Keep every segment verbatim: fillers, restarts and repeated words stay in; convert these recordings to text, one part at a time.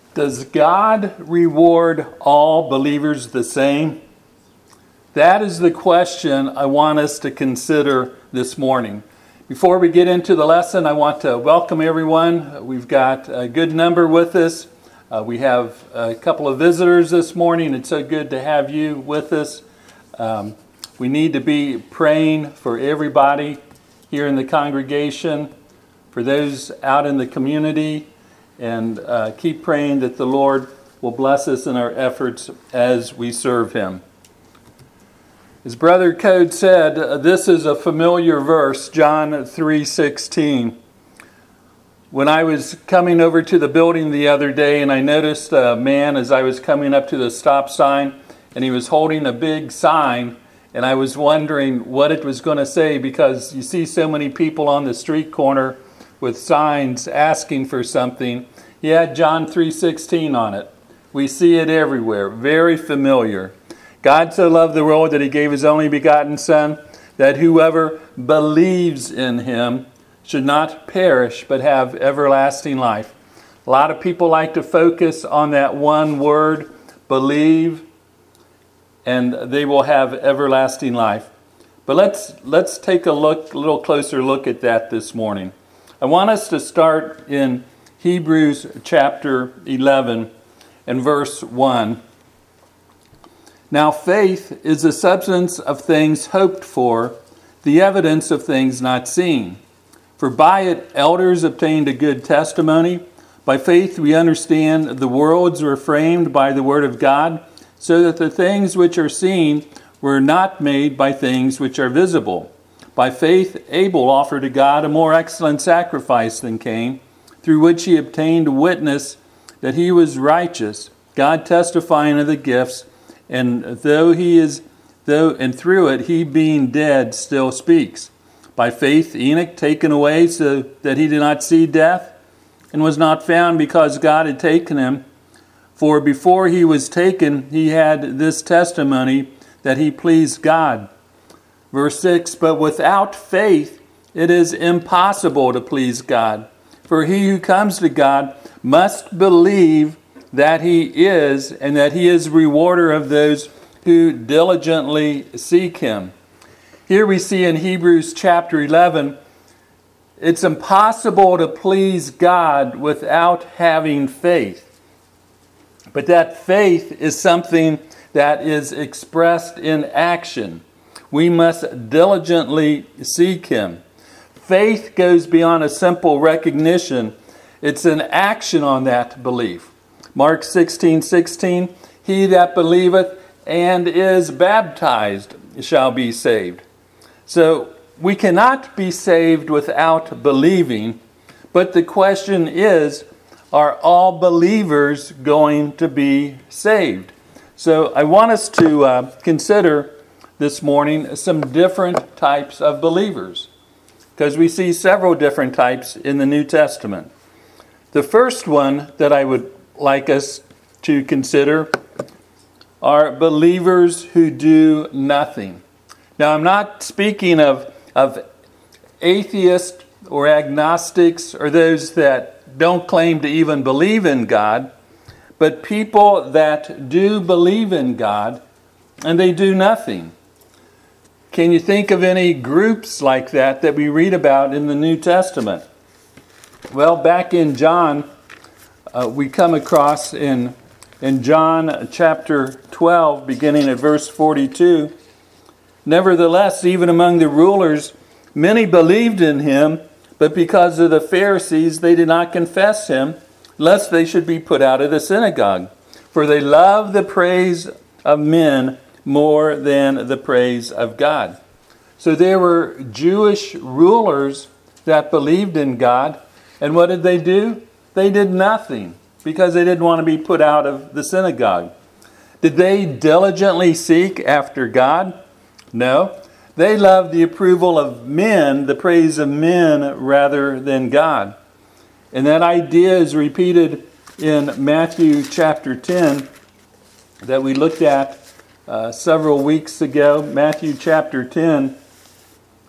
Does God reward all believers the same? That is the question I want us to consider this morning. Before we get into the lesson, I want to welcome everyone. We've got a good number with us. Uh, we have a couple of visitors this morning. It's so good to have you with us. Um, we need to be praying for everybody here in the congregation, for those out in the community, and uh, keep praying that the Lord will bless us in our efforts as we serve Him. As Brother Code said, uh, this is a familiar verse, John three sixteen. When I was coming over to the building the other day, and I noticed a man as I was coming up to the stop sign, and he was holding a big sign, and I was wondering what it was going to say, because you see so many people on the street corner with signs asking for something. He had John three sixteen on it. We see it everywhere. Very familiar. God so loved the world that He gave His only begotten Son, that whoever believes in Him should not perish but have everlasting life. A lot of people like to focus on that one word, believe, and they will have everlasting life. But let's let's take a look, a little closer look at that this morning. I want us to start in Hebrews chapter eleven and verse one. Now faith is the substance of things hoped for, the evidence of things not seen. For by it elders obtained a good testimony. By faith we understand the worlds were framed by the word of God, so that the things which are seen were not made by things which are visible. By faith Abel offered to God a more excellent sacrifice than Cain, through which he obtained witness that he was righteous, God testifying of the gifts, and though he is though and through it he being dead still speaks. By faith Enoch taken away so that he did not see death, and was not found because God had taken him. For before he was taken he had this testimony that he pleased God. Verse six, but without faith it is impossible to please God. For he who comes to God must believe that He is, and that He is rewarder of those who diligently seek Him. Here we see in Hebrews chapter eleven, it's impossible to please God without having faith. But that faith is something that is expressed in action. We must diligently seek Him. Faith goes beyond a simple recognition. It's an action on that belief. Mark sixteen sixteen, he that believeth and is baptized shall be saved. So we cannot be saved without believing, but the question is, are all believers going to be saved? So I want us to uh, consider this morning some different types of believers, because we see several different types in the New Testament. The first one that I would like us to consider are believers who do nothing. Now, I'm not speaking of, of atheists or agnostics or those that don't claim to even believe in God, but people that do believe in God and they do nothing. Can you think of any groups like that that we read about in the New Testament? Well, back in John, uh, we come across in, in John chapter twelve, beginning at verse forty-two, nevertheless, even among the rulers, many believed in Him, but because of the Pharisees, they did not confess Him, lest they should be put out of the synagogue. For they love the praise of men more than the praise of God. So there were Jewish rulers that believed in God, and what did they do? They did nothing because they didn't want to be put out of the synagogue. Did they diligently seek after God? No. They loved the approval of men, the praise of men, rather than God. And that idea is repeated in Matthew chapter ten that we looked at uh, several weeks ago. Matthew chapter ten,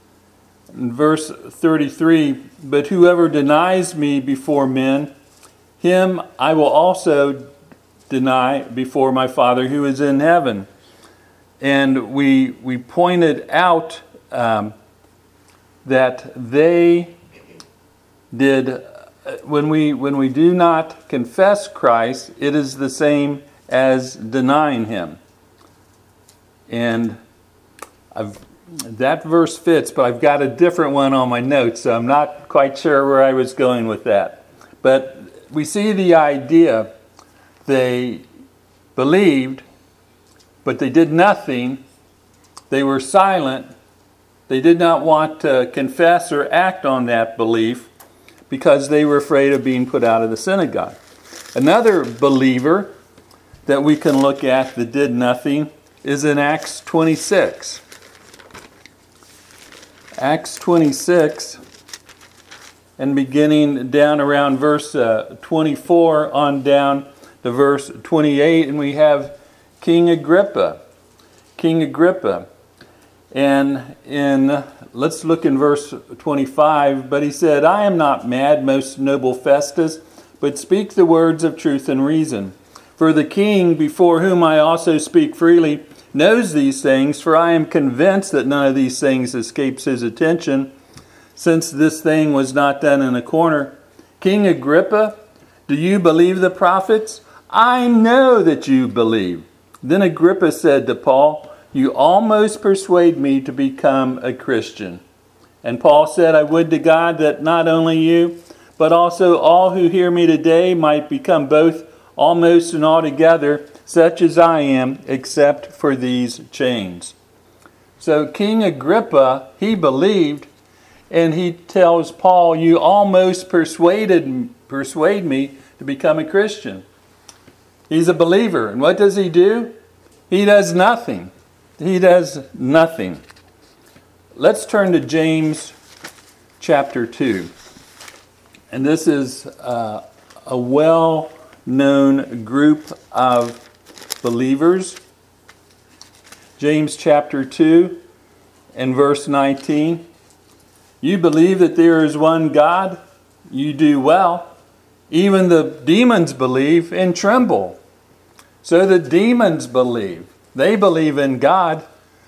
verse thirty-three, but whoever denies me before men, him I will also deny before my Father who is in heaven. And we we pointed out um, that they did, when we when we do not confess Christ, it is the same as denying him. And I've, that verse fits, but I've got a different one on my notes, so I'm not quite sure where I was going with that. But we see the idea. They believed, but they did nothing. They were silent. They did not want to confess or act on that belief because they were afraid of being put out of the synagogue. Another believer that we can look at that did nothing is in Acts twenty-six. Acts twenty-six, and beginning down around verse uh, twenty-four on down to verse twenty-eight, and we have King Agrippa. King Agrippa. And in, let's look in verse twenty-five. But he said, I am not mad, most noble Festus, but speak the words of truth and reason. For the king, before whom I also speak freely, knows these things, for I am convinced that none of these things escapes his attention, since this thing was not done in a corner. King Agrippa, do you believe the prophets? I know that you believe. Then Agrippa said to Paul, you almost persuade me to become a Christian. And Paul said, I would to God that not only you, but also all who hear me today might become both almost and altogether such as I am, except for these chains. So King Agrippa, he believed, and he tells Paul, you almost persuaded persuade me to become a Christian. He's a believer. And what does he do? He does nothing. He does nothing. Let's turn to James chapter two. And this is uh, a well-known group of believers. James chapter two and verse nineteen. You believe that there is one God? You do well. Even the demons believe and tremble. So the demons believe. They believe in God.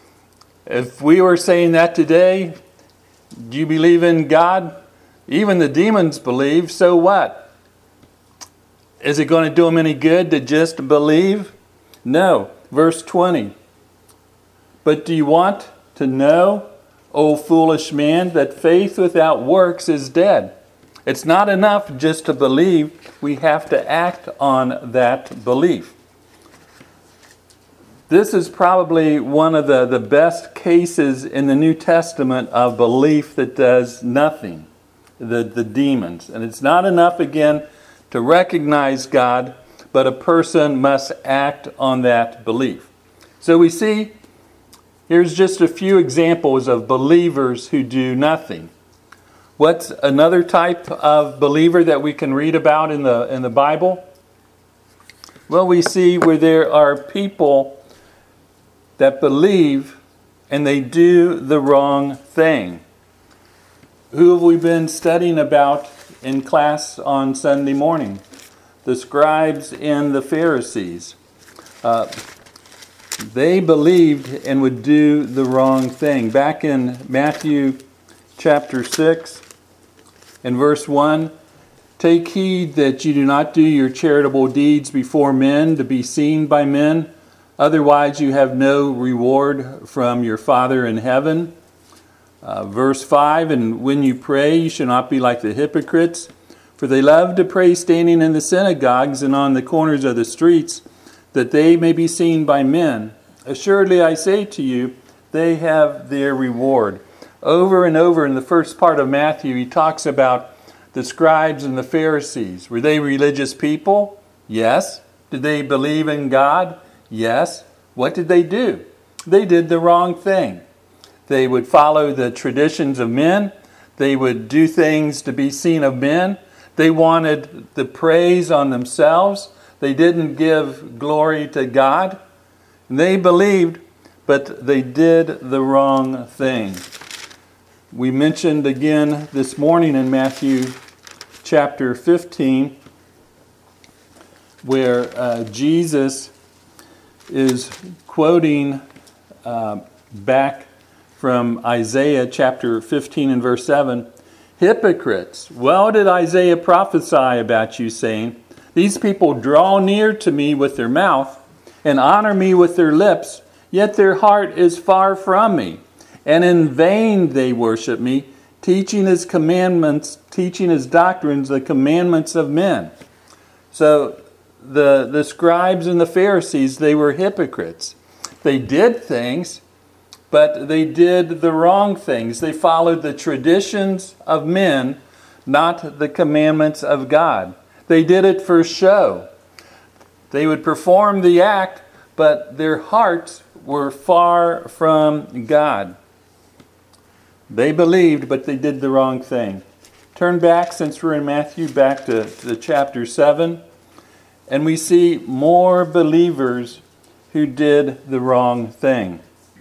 If we were saying that today, do you believe in God? Even the demons believe, so what? Is it going to do them any good to just believe? No. Verse twenty. But do you want to know, O foolish man, that faith without works is dead? It's not enough just to believe. We have to act on that belief. This is probably one of the, the best cases in the New Testament of belief that does nothing. The, the demons. And it's not enough, again, to recognize God, but a person must act on that belief. So we see, here's just a few examples of believers who do nothing. What's another type of believer that we can read about in the in the Bible? Well, we see where there are people that believe and they do the wrong thing. Who have we been studying about in class on Sunday morning? The scribes and the Pharisees. Uh, they believed and would do the wrong thing. Back in Matthew chapter six and verse one, take heed that you do not do your charitable deeds before men to be seen by men. Otherwise you have no reward from your Father in heaven. Uh, verse five, and when you pray, you should not be like the hypocrites, for they love to pray standing in the synagogues and on the corners of the streets, that they may be seen by men. Assuredly, I say to you, they have their reward. Over and over in the first part of Matthew, he talks about the scribes and the Pharisees. Were they religious people? Yes. Did they believe in God? Yes. What did they do? They did the wrong thing. They would follow the traditions of men. They would do things to be seen of men. They wanted the praise on themselves. They didn't give glory to God. They believed, but they did the wrong thing. We mentioned again this morning in Matthew chapter fifteen where uh, Jesus is quoting uh, back from Isaiah chapter fifteen and verse seven. Hypocrites, well did Isaiah prophesy about you, saying, these people draw near to me with their mouth and honor me with their lips, yet their heart is far from me. And in vain they worship me, teaching his commandments, teaching his doctrines, the commandments of men. So the, the scribes and the Pharisees, they were hypocrites. They did things, but they did the wrong things. They followed the traditions of men, not the commandments of God. They did it for show. They would perform the act, but their hearts were far from God. They believed, but they did the wrong thing. Turn back, since we're in Matthew, back to, to chapter seven, and we see more believers who did the wrong thing.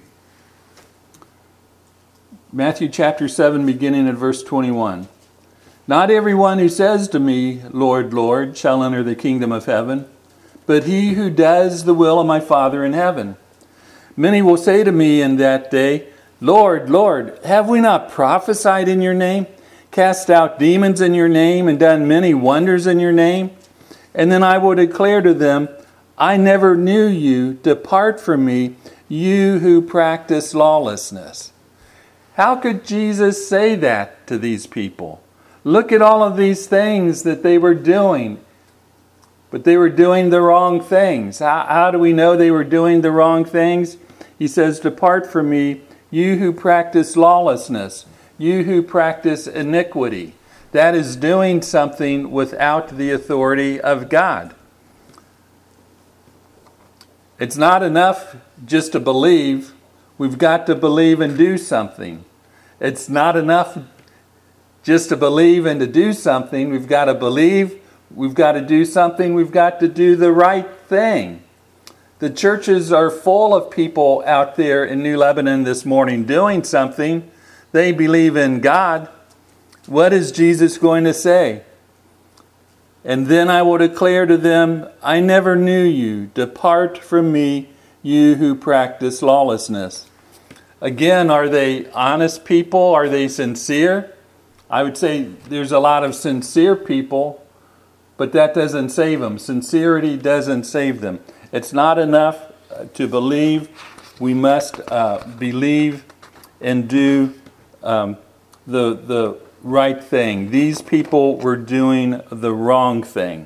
Matthew chapter seven, beginning at verse twenty-one. Not everyone who says to me, Lord, Lord, shall enter the kingdom of heaven, but he who does the will of my Father in heaven. Many will say to me in that day, Lord, Lord, have we not prophesied in your name, cast out demons in your name, and done many wonders in your name? And then I will declare to them, I never knew you. Depart from me, you who practice lawlessness. How could Jesus say that to these people? Look at all of these things that they were doing, but they were doing the wrong things. How, how do we know they were doing the wrong things? He says, depart from me, you who practice lawlessness, you who practice iniquity. That is doing something without the authority of God. It's not enough just to believe. We've got to believe and do something. It's not enough just to believe and to do something. We've got to believe, we've got to do something, we've got to do the right thing. The churches are full of people out there in New Lebanon this morning doing something. They believe in God. What is Jesus going to say? And then I will declare to them, I never knew you. Depart from me, you who practice lawlessness. Again, are they honest people? Are they sincere? I would say there's a lot of sincere people, but that doesn't save them. Sincerity doesn't save them. It's not enough to believe. We must uh, believe and do um, the the right thing. These people were doing the wrong thing.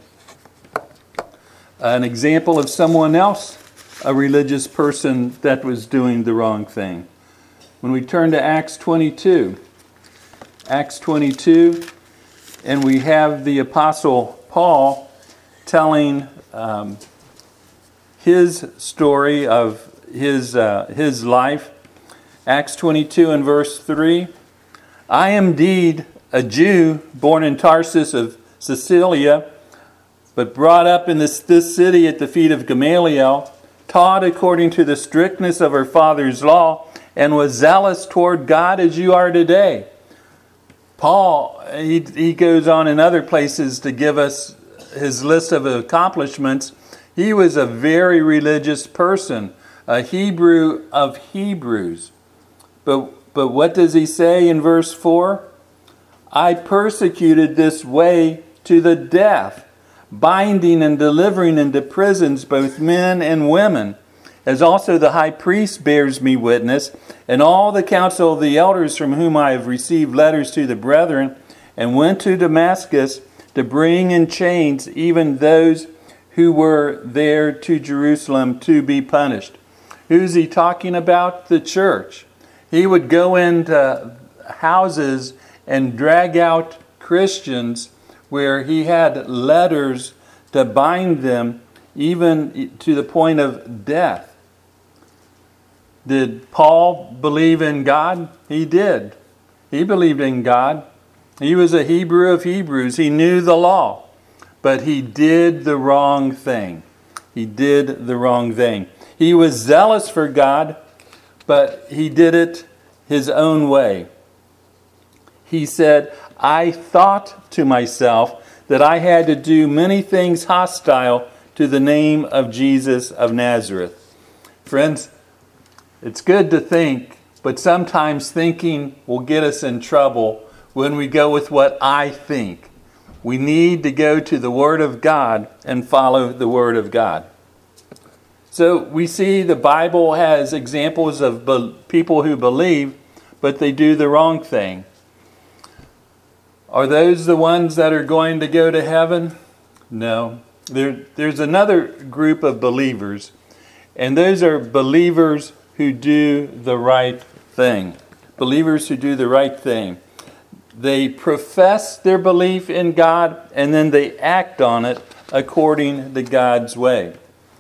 An example of someone else, a religious person that was doing the wrong thing. When we turn to Acts twenty-two, Acts twenty-two, and we have the Apostle Paul telling um, his story of his uh, his life. Acts twenty-two and verse three. I am indeed a Jew, born in Tarsus of Cilicia, but brought up in this, this city at the feet of Gamaliel, taught according to the strictness of our father's law, and was zealous toward God as you are today. Paul, he, he goes on in other places to give us his list of accomplishments. He was a very religious person, a Hebrew of Hebrews. But But what does he say in verse four? I persecuted this way to the death, binding and delivering into prisons both men and women, as also the high priest bears me witness, and all the council of the elders from whom I have received letters to the brethren, and went to Damascus to bring in chains even those who were there to Jerusalem to be punished. Who's he talking about? The church. He would go into houses and drag out Christians where he had letters to bind them even to the point of death. Did Paul believe in God? He did. He believed in God. He was a Hebrew of Hebrews. He knew the law. But he did the wrong thing. He did the wrong thing. He was zealous for God, but he did it his own way. He said, I thought to myself that I had to do many things hostile to the name of Jesus of Nazareth. Friends, it's good to think, but sometimes thinking will get us in trouble when we go with what I think. We need to go to the Word of God and follow the Word of God. So we see the Bible has examples of be- people who believe, but they do the wrong thing. Are those the ones that are going to go to heaven? No. There, there's another group of believers, and those are believers who do the right thing. Believers who do the right thing. They profess their belief in God, and then they act on it according to God's way.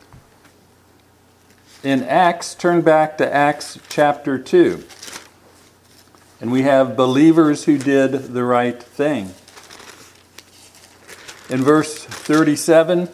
In Acts, turn back to Acts chapter two. And we have believers who did the right thing. In verse thirty-seven,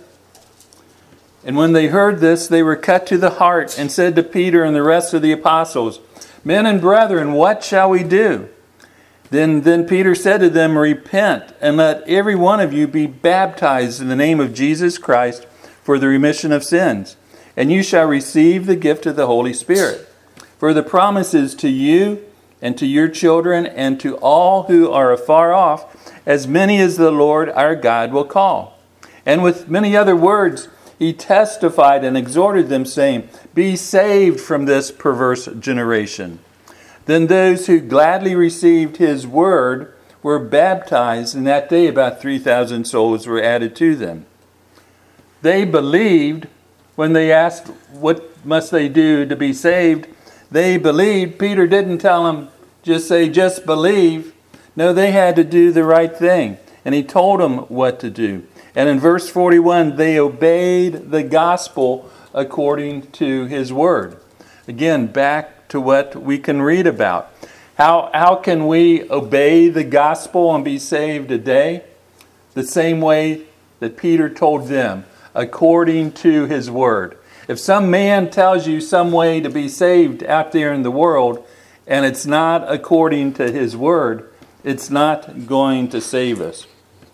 and when they heard this, they were cut to the heart and said to Peter and the rest of the apostles, Men and brethren, what shall we do? Then, then Peter said to them, Repent, and let every one of you be baptized in the name of Jesus Christ for the remission of sins, and you shall receive the gift of the Holy Spirit. For the promise is to you and to your children and to all who are afar off, as many as the Lord our God will call. And with many other words, he testified and exhorted them, saying, Be saved from this perverse generation. Then those who gladly received his word were baptized, and that day about three thousand souls were added to them. They believed when they asked, What must they do to be saved? They believed. Peter didn't tell them, just say, just believe. No, they had to do the right thing. And he told them what to do. And in verse forty-one, they obeyed the gospel according to his word. Again, back to what we can read about. How, how can we obey the gospel and be saved today? The same way that Peter told them, according to his word. If some man tells you some way to be saved out there in the world, and it's not according to his word, it's not going to save us.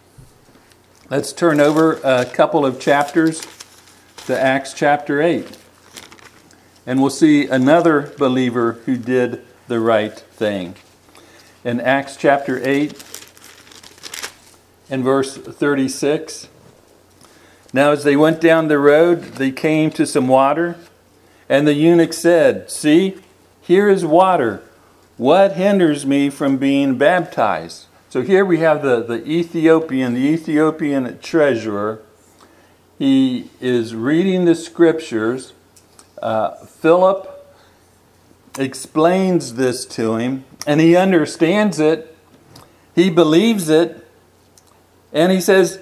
Let's turn over a couple of chapters to Acts chapter eight. And we'll see another believer who did the right thing. In Acts chapter eight and verse thirty-six. Now as they went down the road, they came to some water, and the eunuch said, See, here is water. What hinders me from being baptized? So here we have the, the Ethiopian, the Ethiopian treasurer. He is reading the scriptures. Uh, Philip explains this to him, and he understands it. He believes it. And he says,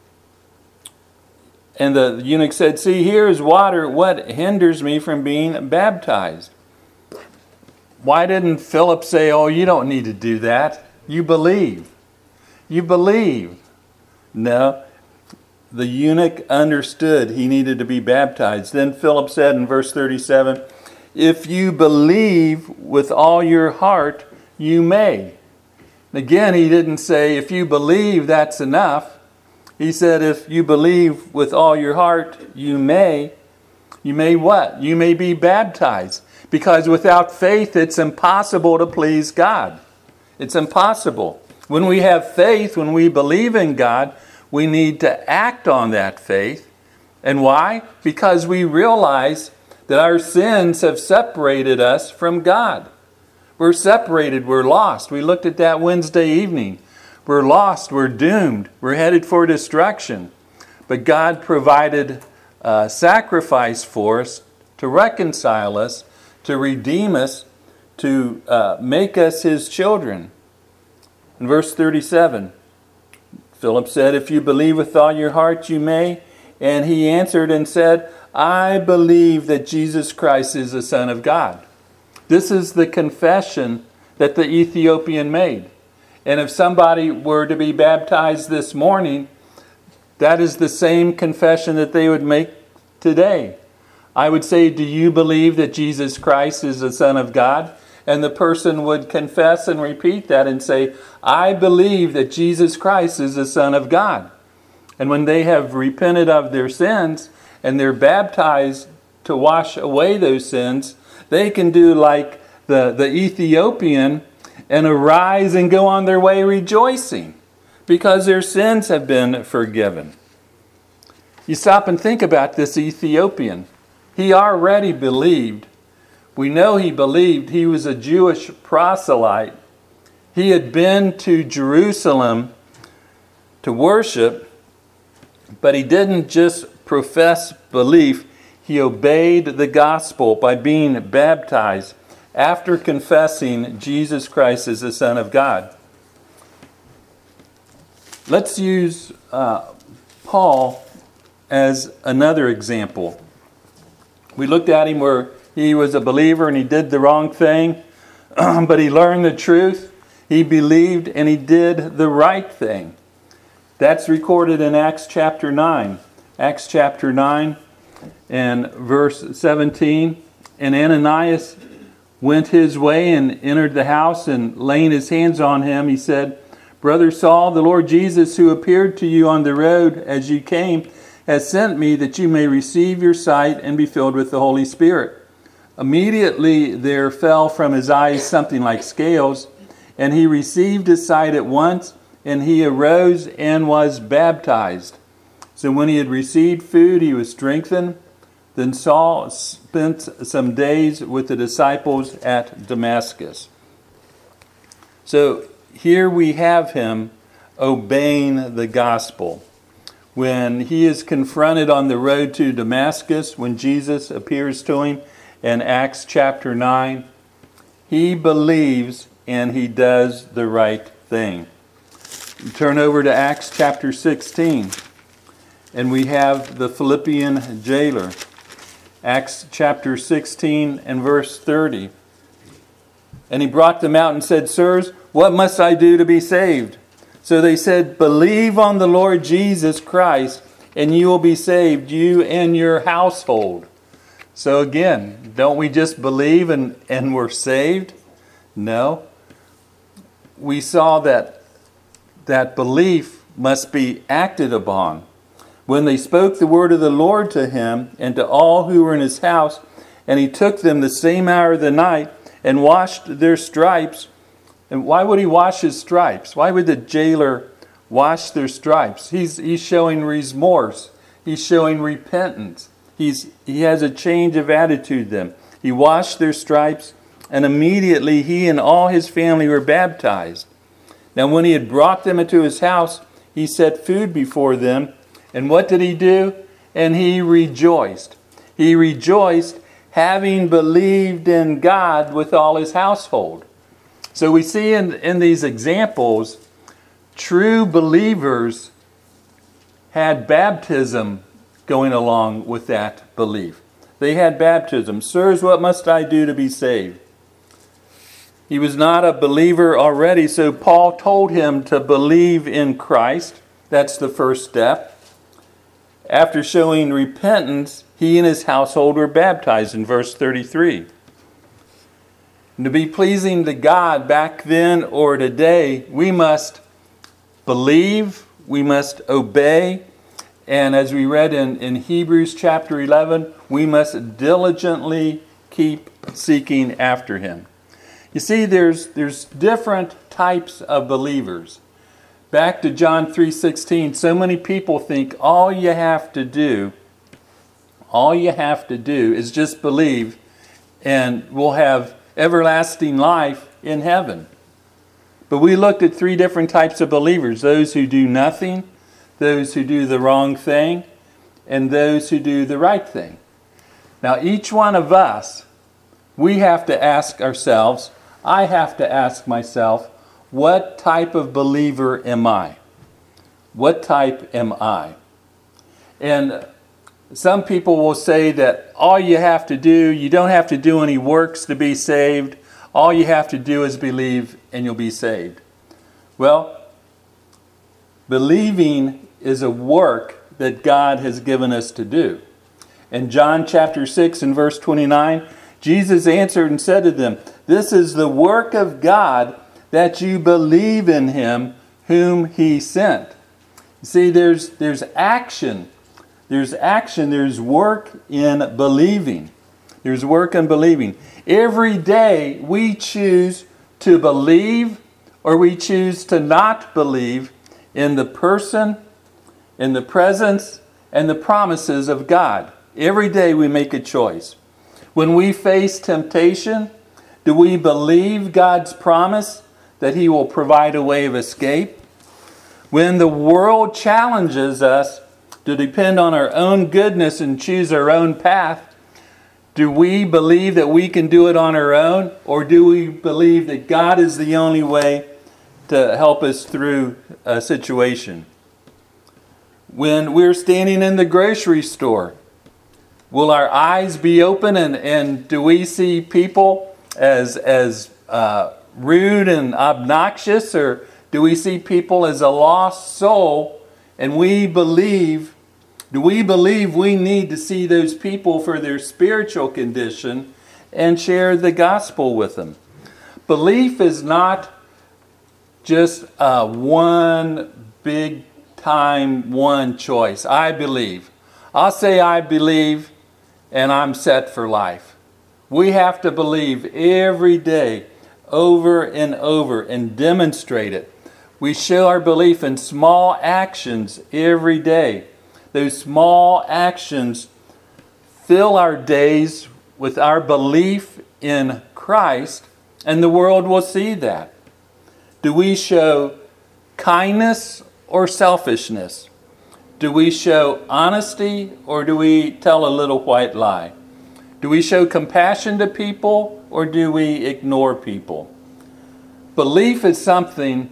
and the eunuch said, See, here is water. What hinders me from being baptized? Why didn't Philip say, Oh, you don't need to do that. You believe. You believe. No. The eunuch understood he needed to be baptized. Then Philip said in verse thirty-seven, If you believe with all your heart, you may. Again, he didn't say, If you believe, that's enough. He said, If you believe with all your heart, you may. You may what? You may be baptized. Because without faith, it's impossible to please God. It's impossible. When we have faith, when we believe in God, we need to act on that faith. And why? Because we realize that our sins have separated us from God. We're separated. We're lost. We looked at that Wednesday evening. We're lost. We're doomed. We're headed for destruction. But God provided a sacrifice for us to reconcile us, to redeem us, to uh, make us his children. In verse thirty-seven, Philip said, If you believe with all your heart, you may. And he answered and said, I believe that Jesus Christ is the Son of God. This is the confession that the Ethiopian made. And if somebody were to be baptized this morning, that is the same confession that they would make today. I would say, do you believe that Jesus Christ is the Son of God? And the person would confess and repeat that and say, I believe that Jesus Christ is the Son of God. And when they have repented of their sins, and they're baptized to wash away those sins, they can do like the, the Ethiopian and arise and go on their way rejoicing because their sins have been forgiven. You stop and think about this Ethiopian. He already believed. We know he believed. He was a Jewish proselyte. He had been to Jerusalem to worship, but he didn't just profess belief. He obeyed the gospel by being baptized after confessing Jesus Christ as the Son of God. Let's use uh, Paul as another example. We looked at him where he was a believer and he did the wrong thing, but he learned the truth. He believed and he did the right thing. That's recorded in Acts chapter nine. Acts chapter nine and verse seventeen. And Ananias went his way and entered the house, and laying his hands on him, he said, "Brother Saul, the Lord Jesus, who appeared to you on the road as you came, has sent me that you may receive your sight and be filled with the Holy Spirit." Immediately there fell from his eyes something like scales, and he received his sight at once, and he arose and was baptized. So when he had received food, he was strengthened. Then Saul spent some days with the disciples at Damascus. So here we have him obeying the gospel. When he is confronted on the road to Damascus, when Jesus appears to him in Acts chapter nine, he believes and he does the right thing. Turn over to Acts chapter sixteen, and we have the Philippian jailer. Acts chapter sixteen and verse thirty. And he brought them out and said, "Sirs, what must I do to be saved?" So they said, "Believe on the Lord Jesus Christ, and you will be saved, you and your household." So again, don't we just believe and, and we're saved? No. We saw that that belief must be acted upon. When they spoke the word of the Lord to him and to all who were in his house, and he took them the same hour of the night and washed their stripes. And why would he wash his stripes? Why would the jailer wash their stripes? He's he's showing remorse. He's showing repentance. He's he has a change of attitude then. He washed their stripes, and immediately he and all his family were baptized. Now when he had brought them into his house, he set food before them. And what did he do? And he rejoiced. He rejoiced having believed in God with all his household. So we see in, in these examples, true believers had baptism going along with that belief. They had baptism. "Sirs, what must I do to be saved?" He was not a believer already, so Paul told him to believe in Christ. That's the first step. After showing repentance, he and his household were baptized in verse thirty-three. And to be pleasing to God back then or today, we must believe, we must obey, and as we read in, in Hebrews chapter eleven, we must diligently keep seeking after him. You see, there's there's different types of believers. Back to John three sixteen, so many people think all you have to do, all you have to do is just believe and we'll have everlasting life in heaven. But we looked at three different types of believers: those who do nothing, those who do the wrong thing, and those who do the right thing. Now each one of us, we have to ask ourselves, I have to ask myself, what type of believer am I? What type am I? And some people will say that all you have to do, you don't have to do any works to be saved. All you have to do is believe and you'll be saved. Well, believing is a work that God has given us to do. In John chapter six and verse twenty-nine, Jesus answered and said to them, "This is the work of God, that you believe in him whom he sent." You see, there's there's action. There's action, there's work in believing. There's work in believing. Every day we choose to believe or we choose to not believe in the person, in the presence, and the promises of God. Every day we make a choice. When we face temptation, do we believe God's promise that He will provide a way of escape? When the world challenges us to depend on our own goodness and choose our own path, do we believe that we can do it on our own? Or do we believe that God is the only way to help us through a situation? When we're standing in the grocery store, will our eyes be open and, and do we see people as, as uh, rude and obnoxious? Or do we see people as a lost soul and we believe Do we believe we need to see those people for their spiritual condition and share the gospel with them? Belief is not just uh, one big time, one choice. I believe. I'll say I believe and I'm set for life. We have to believe every day, over and over, and demonstrate it. We show our belief in small actions every day. Those small actions fill our days with our belief in Christ, and the world will see that. Do we show kindness or selfishness? Do we show honesty or do we tell a little white lie? Do we show compassion to people or do we ignore people? Belief is something,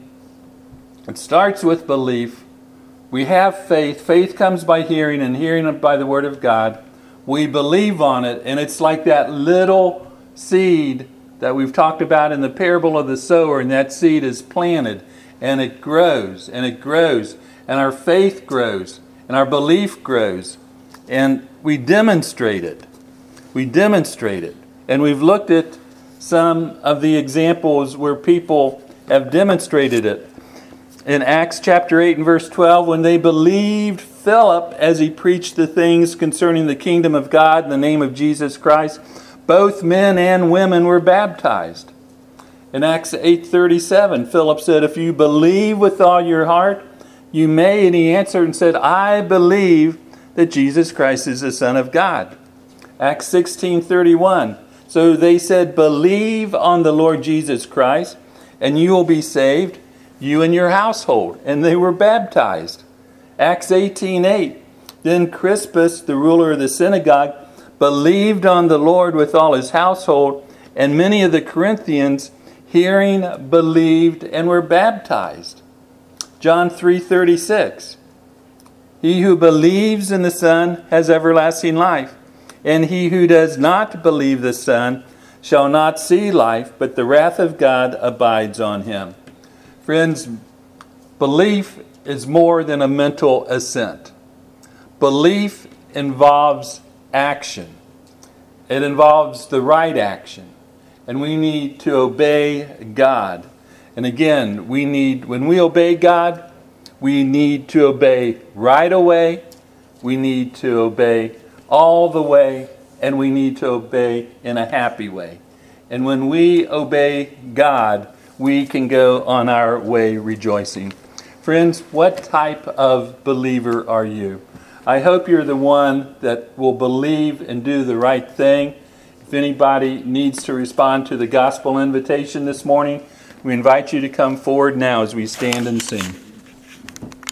it starts with belief. We have faith. Faith comes by hearing, and hearing by the Word of God. We believe on it, and it's like that little seed that we've talked about in the parable of the sower, and that seed is planted, and it grows, and it grows, and our faith grows, and our belief grows, and we demonstrate it. We demonstrate it. And we've looked at some of the examples where people have demonstrated it. In Acts chapter eight and verse twelve, when they believed Philip as he preached the things concerning the kingdom of God in the name of Jesus Christ, both men and women were baptized. In Acts eight thirty-seven, Philip said, if you believe with all your heart, you may. And he answered and said, I believe that Jesus Christ is the Son of God. Acts sixteen thirty-one, so they said, believe on the Lord Jesus Christ, and you will be saved, you and your household. And they were baptized. Acts eighteen eight, then Crispus, the ruler of the synagogue, believed on the Lord with all his household, and many of the Corinthians, hearing, believed and were baptized. John three thirty-six, he who believes in the Son has everlasting life, and he who does not believe the Son shall not see life, but the wrath of God abides on him. Friends, belief is more than a mental assent. Belief involves action. It involves the right action. And we need to obey God. And again, we need, when we obey God, we need to obey right away. We need to obey all the way. And we need to obey in a happy way. And when we obey God, we can go on our way rejoicing. Friends, what type of believer are you? I hope you're the one that will believe and do the right thing. If anybody needs to respond to the gospel invitation this morning, we invite you to come forward now as we stand and sing.